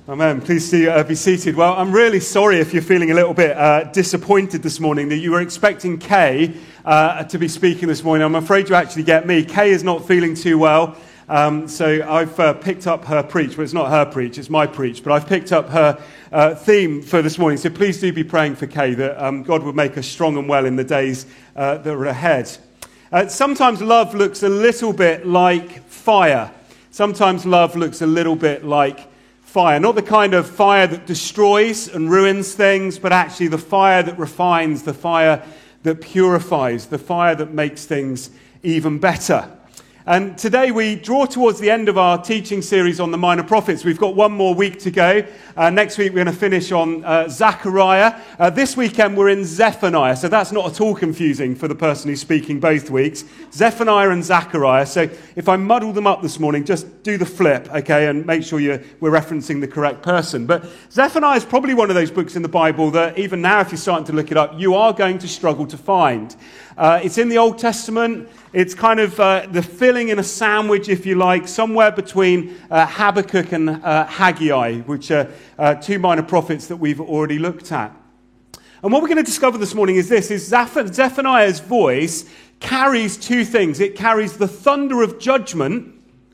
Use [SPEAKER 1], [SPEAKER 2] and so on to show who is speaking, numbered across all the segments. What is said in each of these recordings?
[SPEAKER 1] Amen. Please be seated. Well, I'm really sorry if you're feeling a little bit disappointed this morning that you were expecting Kay to be speaking this morning. I'm afraid you actually get me. Kay is not feeling too well, so I've picked up her preach. Well, it's not her preach, it's my preach, but I've picked up her theme for this morning. So please do be praying for Kay that God would make her strong and well in the days that are ahead. Sometimes love looks a little bit like fire. Sometimes love looks a little bit like fire. Not the kind of fire that destroys and ruins things, but actually the fire that refines, the fire that purifies, the fire that makes things even better. And today we draw towards the end of our teaching series on the Minor Prophets. We've got one more week to go. Next week we're going to finish on Zechariah. This weekend we're in Zephaniah, so that's not at all confusing for the person who's speaking both weeks. Zephaniah and Zechariah. So if I muddle them up this morning, just do the flip, okay, and make sure we're referencing the correct person. But Zephaniah is probably one of those books in the Bible that even now, if you're starting to look it up, you are going to struggle to find. It's in the Old Testament. It's kind of the filling in a sandwich, if you like, somewhere between Habakkuk and Haggai, which are two minor prophets that we've already looked at. And what we're going to discover this morning is this, is Zephaniah's voice carries two things. It carries the thunder of judgment,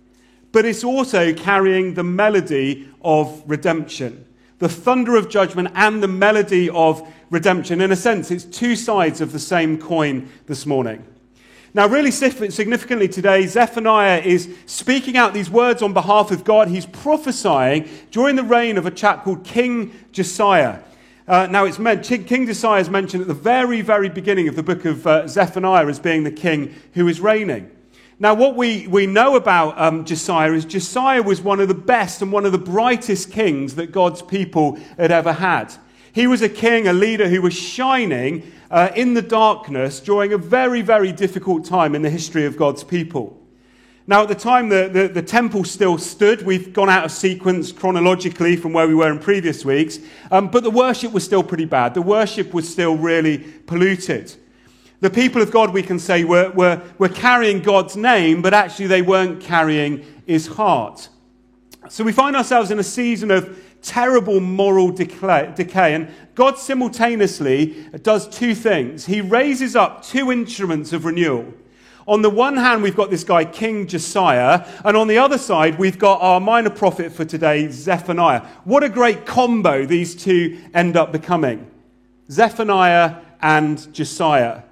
[SPEAKER 1] but it's also carrying the melody of redemption. The thunder of judgment and the melody of redemption. In a sense, it's two sides of the same coin this morning. Now, really significantly today, Zephaniah is speaking out these words on behalf of God. He's prophesying during the reign of a chap called King Josiah. Now, King Josiah is mentioned at the very, very beginning of the book of Zephaniah as being the king who is reigning. Now, what we know about Josiah is Josiah was one of the best and one of the brightest kings that God's people had ever had. He was a king, a leader who was shining in the darkness during a very, very difficult time in the history of God's people. Now, at the time, the temple still stood. We've gone out of sequence chronologically from where we were in previous weeks, but the worship was still pretty bad. The worship was still really polluted. The people of God, we can say, were carrying God's name, but actually they weren't carrying his heart. So we find ourselves in a season of terrible moral decay, and God simultaneously does two things. He raises up two instruments of renewal. On the one hand, we've got this guy, King Josiah, and on the other side, we've got our minor prophet for today, Zephaniah. What a great combo these two end up becoming. Zephaniah and Josiah.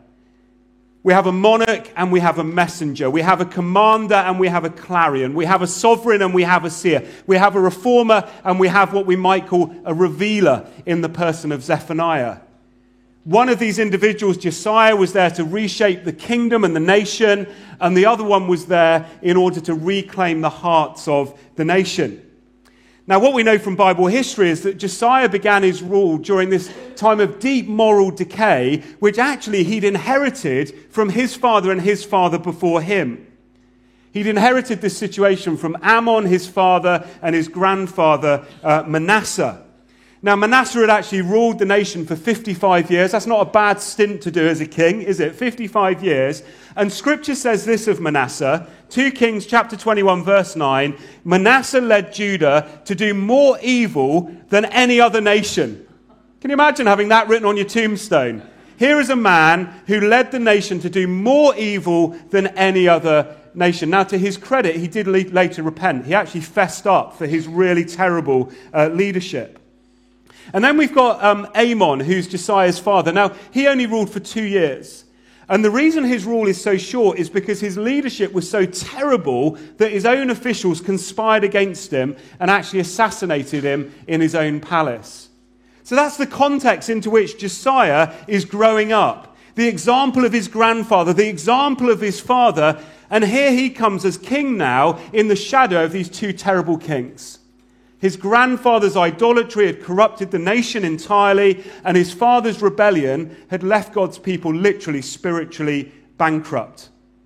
[SPEAKER 1] We have a monarch and we have a messenger. We have a commander and we have a clarion. We have a sovereign and we have a seer. We have a reformer and we have what we might call a revealer in the person of Zephaniah. One of these individuals, Josiah, was there to reshape the kingdom and the nation, and the other one was there in order to reclaim the hearts of the nation. Now, what we know from Bible history is that Josiah began his rule during this time of deep moral decay, which actually he'd inherited from his father and his father before him. He'd inherited this situation from Ammon, his father, and his grandfather, Manasseh. Now, Manasseh had actually ruled the nation for 55 years. That's not a bad stint to do as a king, is it? 55 years. And Scripture says this of Manasseh, 2 Kings chapter 21, verse 9, Manasseh led Judah to do more evil than any other nation. Can you imagine having that written on your tombstone? Here is a man who led the nation to do more evil than any other nation. Now, to his credit, he did later repent. He actually fessed up for his really terrible leadership. And then we've got Amon, who's Josiah's father. Now, he only ruled for 2 years. And the reason his rule is so short is because his leadership was so terrible that his own officials conspired against him and actually assassinated him in his own palace. So that's the context into which Josiah is growing up. The example of his grandfather, the example of his father, and here he comes as king now in the shadow of these two terrible kings. His grandfather's idolatry had corrupted the nation entirely, and his father's rebellion had left God's people literally spiritually bankrupt.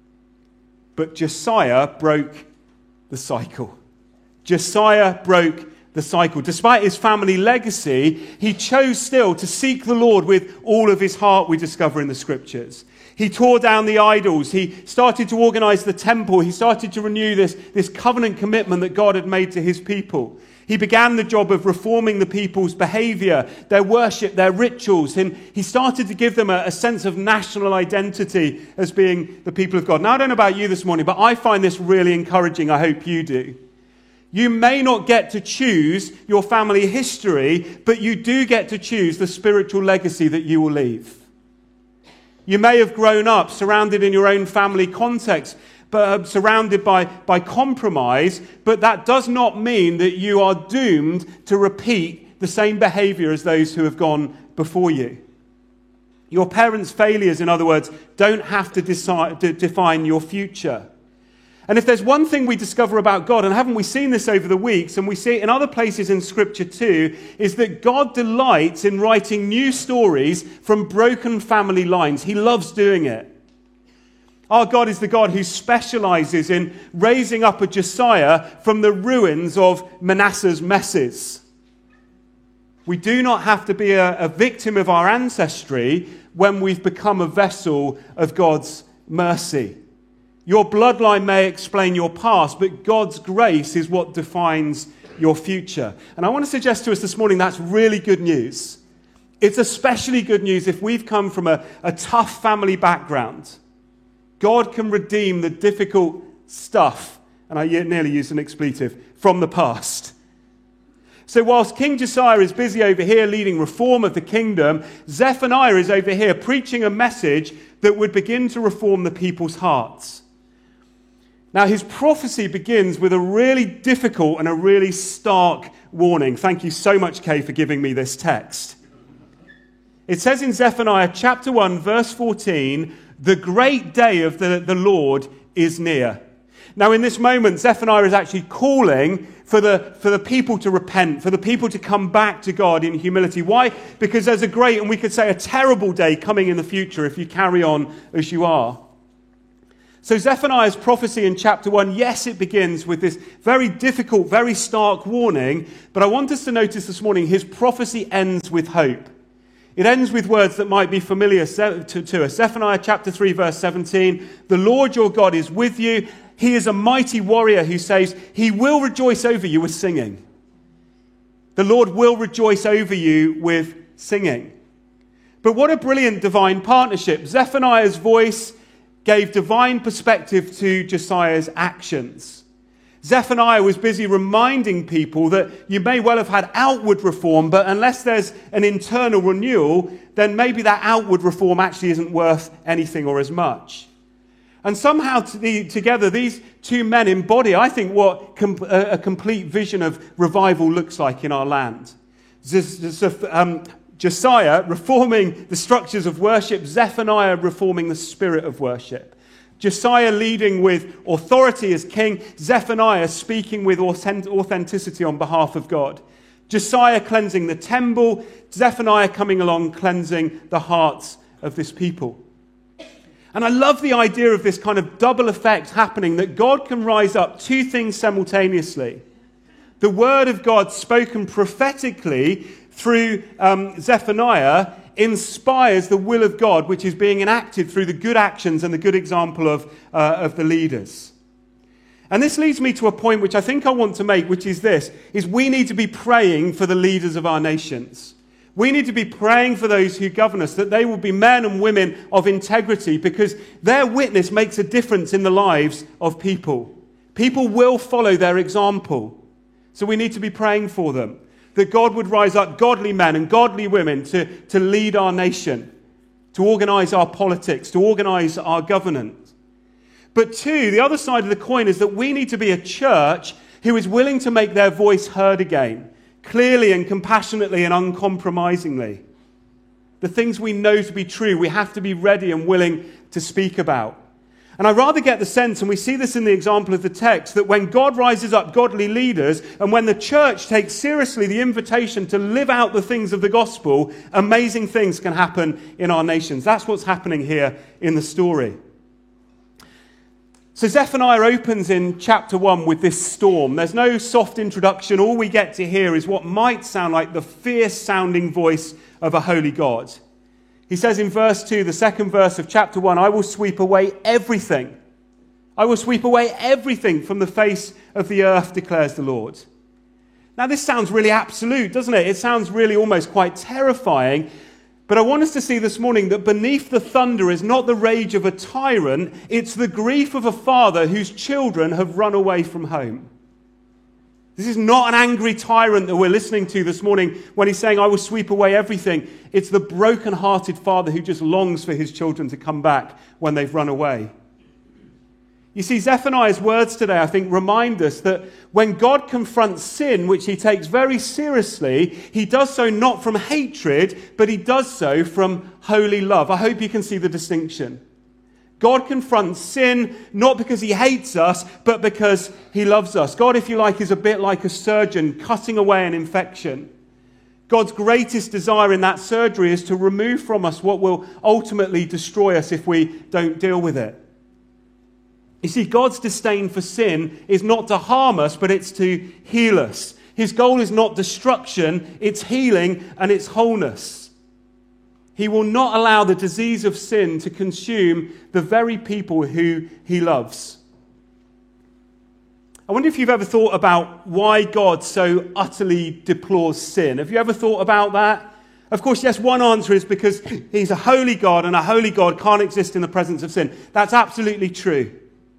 [SPEAKER 1] But Josiah broke the cycle. Josiah broke the cycle. Despite his family legacy, he chose still to seek the Lord with all of his heart, we discover in the Scriptures. He tore down the idols. He started to organize the temple. He started to renew this covenant commitment that God had made to his people. He began the job of reforming the people's behavior, their worship, their rituals, and he started to give them a sense of national identity as being the people of God. Now, I don't know about you this morning, but I find this really encouraging. I hope you do. You may not get to choose your family history, but you do get to choose the spiritual legacy that you will leave. You may have grown up surrounded in your own family context, but surrounded by compromise, but that does not mean that you are doomed to repeat the same behavior as those who have gone before you. Your parents' failures, in other words, don't have to define your future. And if there's one thing we discover about God, and haven't we seen this over the weeks, and we see it in other places in Scripture too, is that God delights in writing new stories from broken family lines. He loves doing it. Our God is the God who specializes in raising up a Josiah from the ruins of Manasseh's messes. We do not have to be a victim of our ancestry when we've become a vessel of God's mercy. Your bloodline may explain your past, but God's grace is what defines your future. And I want to suggest to us this morning that's really good news. It's especially good news if we've come from a tough family background. God can redeem the difficult stuff, and I nearly used an expletive, from the past. So whilst King Josiah is busy over here leading reform of the kingdom, Zephaniah is over here preaching a message that would begin to reform the people's hearts. Now his prophecy begins with a really difficult and a really stark warning. Thank you so much, Kay, for giving me this text. It says in Zephaniah chapter 1, verse 14, "The great day of the Lord is near." Now in this moment, Zephaniah is actually calling for the people to repent, for the people to come back to God in humility. Why? Because there's a great, and we could say a terrible day coming in the future if you carry on as you are. So Zephaniah's prophecy in chapter 1, yes, it begins with this very difficult, very stark warning, but I want us to notice this morning his prophecy ends with hope. It ends with words that might be familiar to us. Zephaniah chapter 3, verse 17, "The Lord your God is with you. He is a mighty warrior who saves. He will rejoice over you with singing." The Lord will rejoice over you with singing. But what a brilliant divine partnership. Zephaniah's voice gave divine perspective to Josiah's actions. Zephaniah was busy reminding people that you may well have had outward reform, but unless there's an internal renewal, then maybe that outward reform actually isn't worth anything or as much. And somehow together, these two men embody, I think, what a complete vision of revival looks like in our land. Josiah reforming the structures of worship, Zephaniah reforming the spirit of worship. Josiah leading with authority as king, Zephaniah speaking with authenticity on behalf of God. Josiah cleansing the temple, Zephaniah coming along cleansing the hearts of this people. And I love the idea of this kind of double effect happening, that God can rise up two things simultaneously. The word of God spoken prophetically through Zephaniah inspires the will of God, which is being enacted through the good actions and the good example of the leaders. And this leads me to a point which I think I want to make, which is this, is we need to be praying for the leaders of our nations. We need to be praying for those who govern us, that they will be men and women of integrity, because their witness makes a difference in the lives of people. People will follow their example. So we need to be praying for them, that God would rise up godly men and godly women to lead our nation, to organize our politics, to organize our governance. But two, the other side of the coin is that we need to be a church who is willing to make their voice heard again, clearly and compassionately and uncompromisingly. The things we know to be true, we have to be ready and willing to speak about. And I rather get the sense, and we see this in the example of the text, that when God rises up godly leaders, and when the church takes seriously the invitation to live out the things of the gospel, amazing things can happen in our nations. That's what's happening here in the story. So Zephaniah opens in chapter 1 with this storm. There's no soft introduction. All we get to hear is what might sound like the fierce-sounding voice of a holy God. He says in verse 2, the second verse of chapter 1, "I will sweep away everything. I will sweep away everything from the face of the earth, declares the Lord." Now, this sounds really absolute, doesn't it? It sounds really almost quite terrifying. But I want us to see this morning that beneath the thunder is not the rage of a tyrant, it's the grief of a father whose children have run away from home. This is not an angry tyrant that we're listening to this morning when he's saying, I will sweep away everything. It's the broken-hearted father who just longs for his children to come back when they've run away. You see, Zephaniah's words today, I think, remind us that when God confronts sin, which he takes very seriously, he does so not from hatred, but he does so from holy love. I hope you can see the distinction. God confronts sin not because he hates us, but because he loves us. God, if you like, is a bit like a surgeon cutting away an infection. God's greatest desire in that surgery is to remove from us what will ultimately destroy us if we don't deal with it. You see, God's disdain for sin is not to harm us, but it's to heal us. His goal is not destruction, it's healing and it's wholeness. He will not allow the disease of sin to consume the very people who he loves. I wonder if you've ever thought about why God so utterly deplores sin. Have you ever thought about that? Of course, yes, one answer is because he's a holy God, and a holy God can't exist in the presence of sin. That's absolutely true.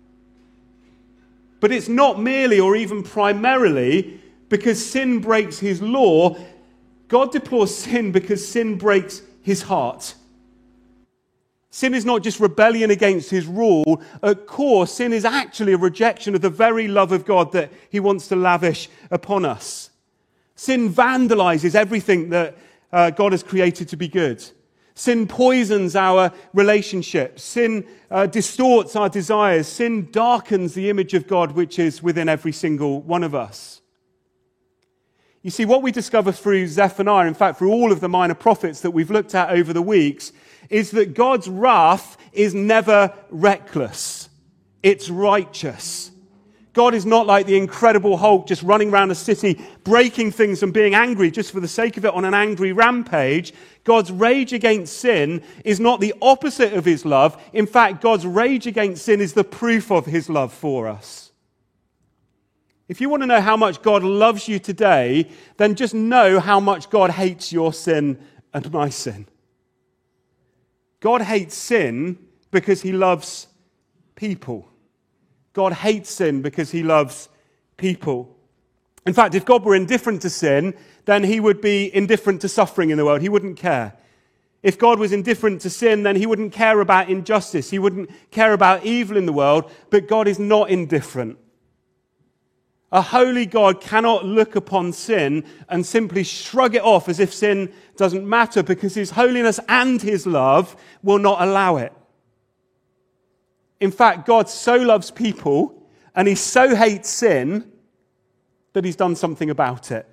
[SPEAKER 1] But it's not merely or even primarily because sin breaks his law. God deplores sin because sin breaks his heart. Sin is not just rebellion against his rule. At core, sin is actually a rejection of the very love of God that he wants to lavish upon us. Sin vandalizes everything that God has created to be good. Sin poisons our relationships. Sin distorts our desires. Sin darkens the image of God which is within every single one of us. You see, what we discover through Zephaniah, in fact, through all of the minor prophets that we've looked at over the weeks, is that God's wrath is never reckless. It's righteous. God is not like the Incredible Hulk just running around a city, breaking things and being angry just for the sake of it on an angry rampage. God's rage against sin is not the opposite of his love. In fact, God's rage against sin is the proof of his love for us. If you want to know how much God loves you today, then just know how much God hates your sin and my sin. God hates sin because he loves people. God hates sin because he loves people. In fact, if God were indifferent to sin, then he would be indifferent to suffering in the world. He wouldn't care. If God was indifferent to sin, then he wouldn't care about injustice. He wouldn't care about evil in the world. But God is not indifferent. A holy God cannot look upon sin and simply shrug it off as if sin doesn't matter, because his holiness and his love will not allow it. In fact, God so loves people and he so hates sin that he's done something about it.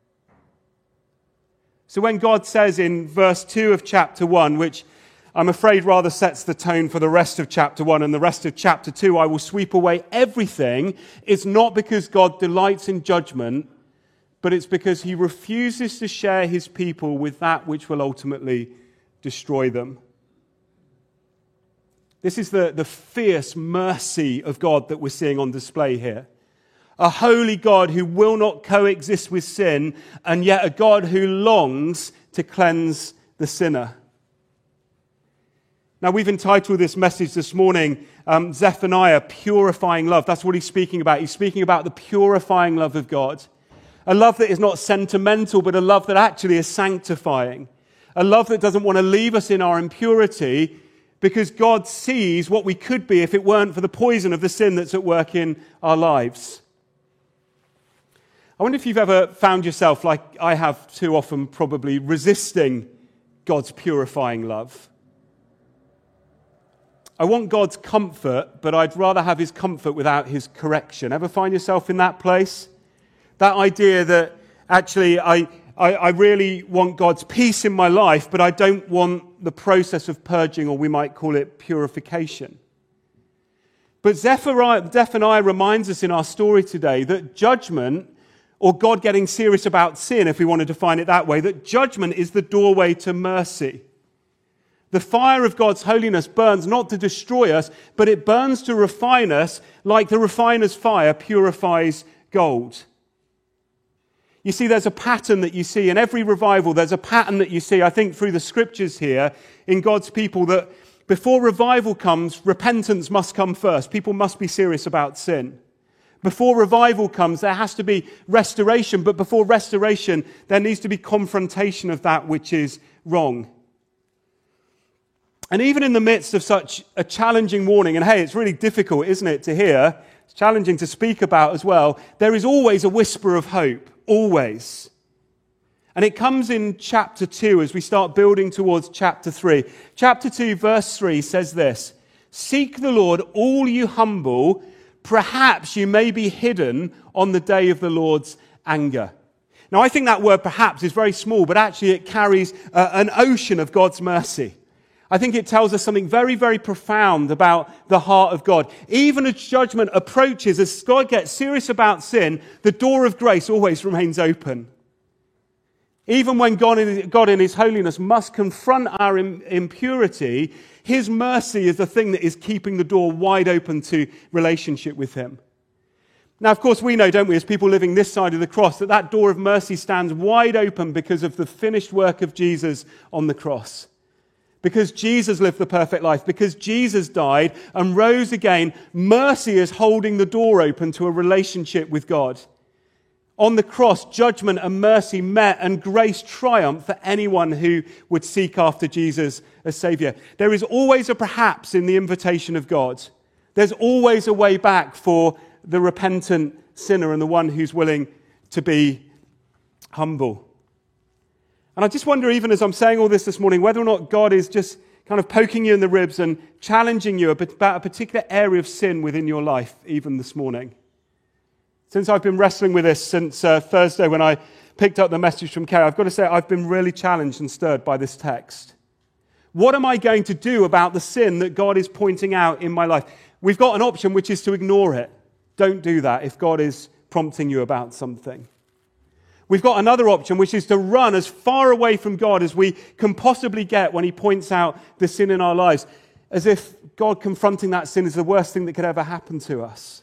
[SPEAKER 1] So when God says in verse 2 of chapter 1, which I'm afraid rather sets the tone for the rest of chapter 1 and the rest of chapter 2, I will sweep away everything, it's not because God delights in judgment, but it's because he refuses to share his people with that which will ultimately destroy them. This is the fierce mercy of God that we're seeing on display here. A holy God who will not coexist with sin, and yet a God who longs to cleanse the sinner. Now, we've entitled this message this morning, Zephaniah, Purifying Love. That's what he's speaking about. He's speaking about the purifying love of God. A love that is not sentimental, but a love that actually is sanctifying. A love that doesn't want to leave us in our impurity, because God sees what we could be if it weren't for the poison of the sin that's at work in our lives. I wonder if you've ever found yourself, like I have too often probably, resisting God's purifying love. I want God's comfort, but I'd rather have his comfort without his correction. Ever find yourself in that place? That idea that actually I really want God's peace in my life, but I don't want the process of purging, or we might call it purification. But Zephaniah reminds us in our story today that judgment, or God getting serious about sin, if we want to define it that way, that judgment is the doorway to mercy. The fire of God's holiness burns not to destroy us, but it burns to refine us like the refiner's fire purifies gold. You see, there's a pattern that you see in every revival. There's a pattern that you see, I think, through the scriptures here in God's people, that before revival comes, repentance must come first. People must be serious about sin. Before revival comes, there has to be restoration. But before restoration, there needs to be confrontation of that which is wrong. And even in the midst of such a challenging warning, and hey, it's really difficult, isn't it, to hear, it's challenging to speak about as well, there is always a whisper of hope. Always. And it comes in chapter 2 as we start building towards chapter 3. Chapter 2, verse 3 says this: "Seek the Lord, all you humble, perhaps you may be hidden on the day of the Lord's anger." Now, I think that word perhaps is very small, but actually it carries an ocean of God's mercy. I think it tells us something very, very profound about the heart of God. Even as judgment approaches, as God gets serious about sin, the door of grace always remains open. Even when God in His holiness must confront our impurity, His mercy is the thing that is keeping the door wide open to relationship with Him. Now, of course, we know, don't we, as people living this side of the cross, that that door of mercy stands wide open because of the finished work of Jesus on the cross. Because Jesus lived the perfect life, because Jesus died and rose again, mercy is holding the door open to a relationship with God. On the cross, judgment and mercy met, and grace triumphed for anyone who would seek after Jesus as Saviour. There is always a perhaps in the invitation of God. There's always a way back for the repentant sinner and the one who's willing to be humble. And I just wonder, even as I'm saying all this morning, whether or not God is just kind of poking you in the ribs and challenging you about a particular area of sin within your life, even this morning. Since I've been wrestling with this since Thursday when I picked up the message from Kay, I've got to say I've been really challenged and stirred by this text. What am I going to do about the sin that God is pointing out in my life? We've got an option, which is to ignore it. Don't do that if God is prompting you about something. We've got another option, which is to run as far away from God as we can possibly get when He points out the sin in our lives, as if God confronting that sin is the worst thing that could ever happen to us.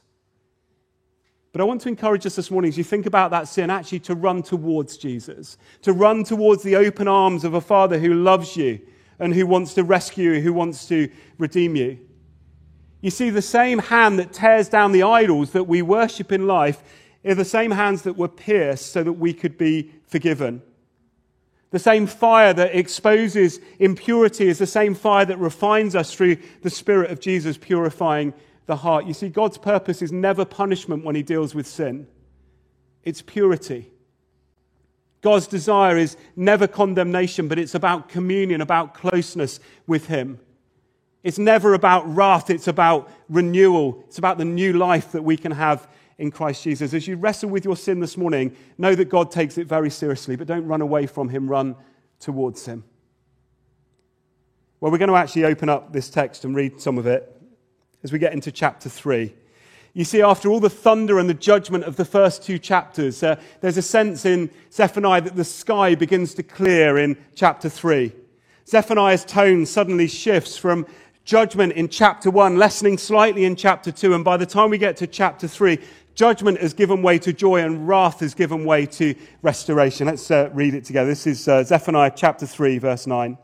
[SPEAKER 1] But I want to encourage us this morning, as you think about that sin, actually to run towards Jesus, to run towards the open arms of a Father who loves you and who wants to rescue you, who wants to redeem you. You see, the same hand that tears down the idols that we worship in life are the same hands that were pierced so that we could be forgiven. The same fire that exposes impurity is the same fire that refines us through the Spirit of Jesus purifying the heart. You see, God's purpose is never punishment when He deals with sin. It's purity. God's desire is never condemnation, but it's about communion, about closeness with Him. It's never about wrath, it's about renewal. It's about the new life that we can have in Christ Jesus. As you wrestle with your sin this morning, know that God takes it very seriously, but don't run away from Him, run towards Him. Well, we're going to actually open up this text and read some of it as we get into chapter 3. You see, after all the thunder and the judgment of the first two chapters, there's a sense in Zephaniah that the sky begins to clear in chapter 3. Zephaniah's tone suddenly shifts from judgment in chapter 1, lessening slightly in chapter 2, and by the time we get to chapter 3, judgment has given way to joy and wrath has given way to restoration. Let's read it together. This is Zephaniah chapter 3, verse 9.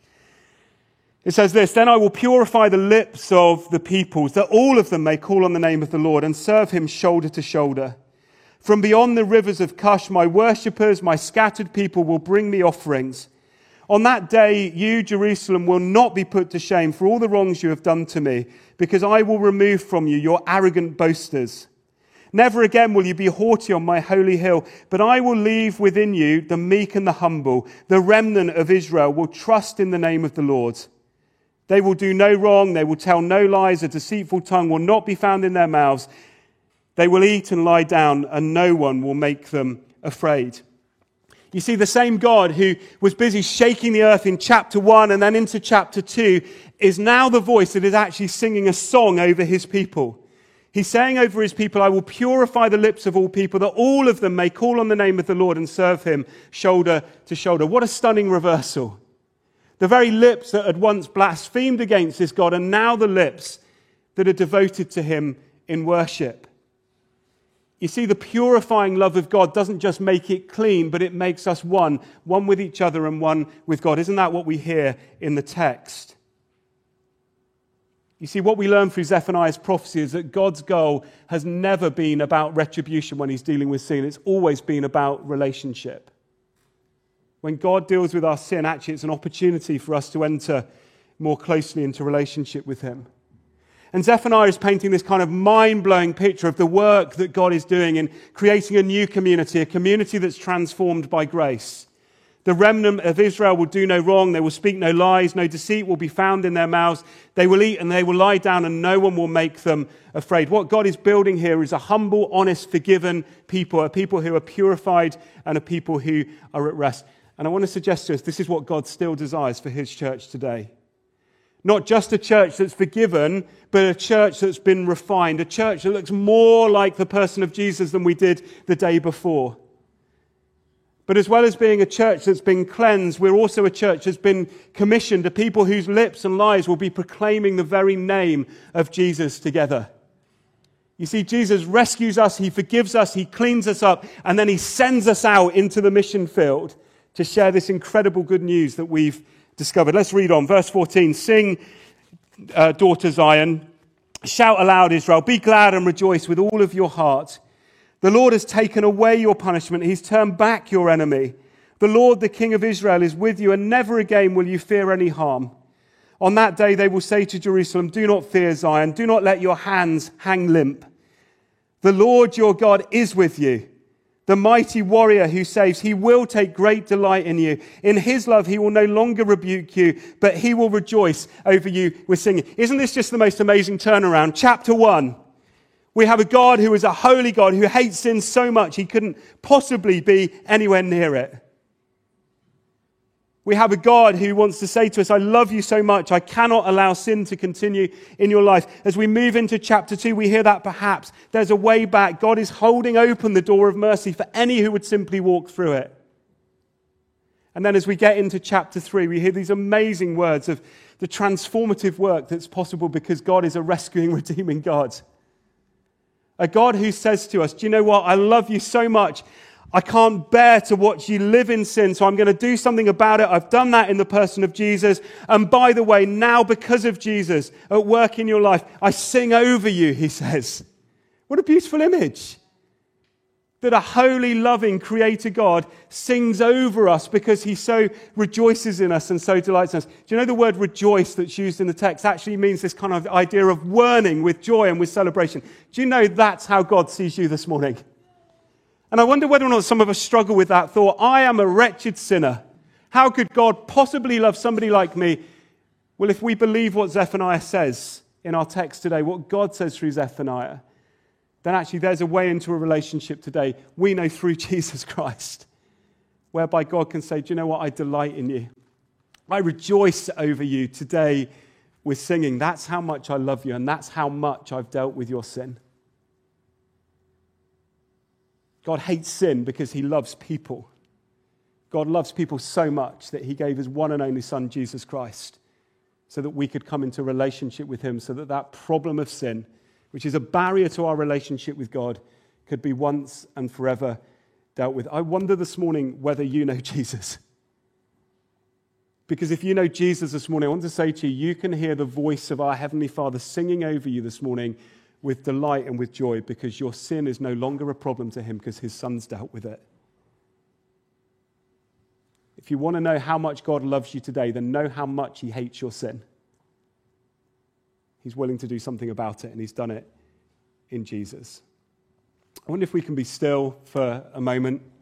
[SPEAKER 1] It says this: "Then I will purify the lips of the peoples, that all of them may call on the name of the Lord and serve Him shoulder to shoulder. From beyond the rivers of Cush, my worshippers, my scattered people will bring me offerings. On that day, you, Jerusalem, will not be put to shame for all the wrongs you have done to me, because I will remove from you your arrogant boasters. Never again will you be haughty on my holy hill, but I will leave within you the meek and the humble. The remnant of Israel will trust in the name of the Lord. They will do no wrong, they will tell no lies, a deceitful tongue will not be found in their mouths. They will eat and lie down, and no one will make them afraid." You see, the same God who was busy shaking the earth in chapter 1 and then into chapter 2 is now the voice that is actually singing a song over His people. He's saying over His people, "I will purify the lips of all people, that all of them may call on the name of the Lord and serve Him shoulder to shoulder." What a stunning reversal. The very lips that had once blasphemed against this God are now the lips that are devoted to Him in worship. You see, the purifying love of God doesn't just make it clean, but it makes us one with each other and one with God. Isn't that what we hear in the text? You see, what we learn through Zephaniah's prophecy is that God's goal has never been about retribution when he's dealing with sin. It's always been about relationship. When God deals with our sin, actually it's an opportunity for us to enter more closely into relationship with him. And Zephaniah is painting this kind of mind-blowing picture of the work that God is doing in creating a new community, a community that's transformed by grace. The remnant of Israel will do no wrong, they will speak no lies, no deceit will be found in their mouths. They will eat and they will lie down and no one will make them afraid. What God is building here is a humble, honest, forgiven people, a people who are purified and a people who are at rest. And I want to suggest to us, this is what God still desires for his church today. Not just a church that's forgiven, but a church that's been refined, a church that looks more like the person of Jesus than we did the day before. But as well as being a church that's been cleansed, we're also a church that's been commissioned to people whose lips and lives will be proclaiming the very name of Jesus together. You see, Jesus rescues us, he forgives us, he cleans us up, and then he sends us out into the mission field to share this incredible good news that we've discovered. Let's read on. Verse 14. Sing, daughter Zion. Shout aloud, Israel. Be glad and rejoice with all of your heart. The Lord has taken away your punishment. He's turned back your enemy. The Lord, the King of Israel, is with you, and never again will you fear any harm. On that day they will say to Jerusalem, do not fear, Zion. Do not let your hands hang limp. The Lord your God is with you. The mighty warrior who saves, he will take great delight in you. In his love, he will no longer rebuke you, but he will rejoice over you with singing. Isn't this just the most amazing turnaround? Chapter 1. We have a God who is a holy God who hates sin so much he couldn't possibly be anywhere near it. We have a God who wants to say to us, I love you so much, I cannot allow sin to continue in your life. As we move into chapter 2, we hear that perhaps there's a way back. God is holding open the door of mercy for any who would simply walk through it. And then as we get into chapter 3, we hear these amazing words of the transformative work that's possible because God is a rescuing, redeeming God. A God who says to us, do you know what? I love you so much. I can't bear to watch you live in sin, so I'm going to do something about it. I've done that in the person of Jesus. And by the way, now because of Jesus at work in your life, I sing over you, he says. What a beautiful image. That a holy, loving, creator God sings over us because he so rejoices in us and so delights in us. Do you know the word rejoice that's used in the text actually means this kind of idea of whirling with joy and with celebration? Do you know that's how God sees you this morning? And I wonder whether or not some of us struggle with that thought. I am a wretched sinner. How could God possibly love somebody like me? Well, if we believe what Zephaniah says in our text today, what God says through Zephaniah, then actually there's a way into a relationship today. We know through Jesus Christ, whereby God can say, do you know what? I delight in you. I rejoice over you today with singing. That's how much I love you, and that's how much I've dealt with your sin. God hates sin because he loves people. God loves people so much that he gave his one and only Son, Jesus Christ, so that we could come into relationship with him, so that that problem of sin, which is a barrier to our relationship with God, could be once and forever dealt with. I wonder this morning whether you know Jesus. Because if you know Jesus this morning, I want to say to you, you can hear the voice of our Heavenly Father singing over you this morning with delight and with joy, because your sin is no longer a problem to him because his Son's dealt with it. If you want to know how much God loves you today, then know how much he hates your sin. He's willing to do something about it, and he's done it in Jesus. I wonder if we can be still for a moment.